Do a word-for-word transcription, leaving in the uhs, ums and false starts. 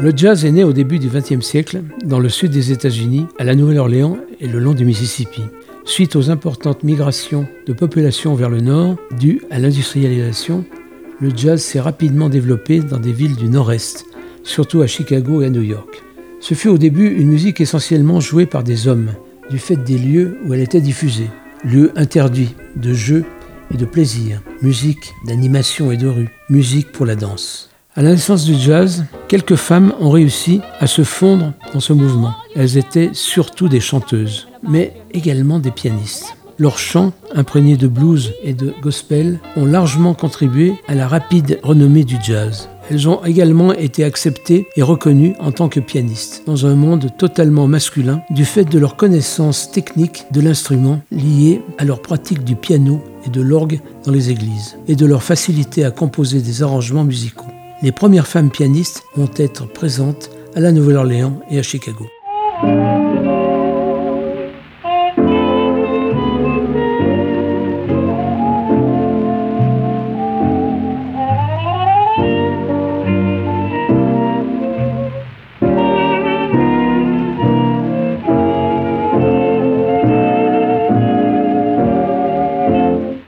Le jazz est né au début du vingtième siècle dans le sud des États-Unis, à la Nouvelle-Orléans et le long du Mississippi. Suite aux importantes migrations de population vers le nord, dues à l'industrialisation, le jazz s'est rapidement développé dans des villes du nord-est, surtout à Chicago et à New York. Ce fut au début une musique essentiellement jouée par des hommes, du fait des lieux où elle était diffusée. Lieux interdits de jeu et de plaisir, musique d'animation et de rue, musique pour la danse. À la naissance du jazz, quelques femmes ont réussi à se fondre dans ce mouvement. Elles étaient surtout des chanteuses, mais également des pianistes. Leurs chants, imprégnés de blues et de gospel, ont largement contribué à la rapide renommée du jazz. Elles ont également été acceptées et reconnues en tant que pianistes, dans un monde totalement masculin, du fait de leur connaissance technique de l'instrument liée à leur pratique du piano et de l'orgue dans les églises, et de leur facilité à composer des arrangements musicaux. Les premières femmes pianistes vont être présentes à la Nouvelle-Orléans et à Chicago.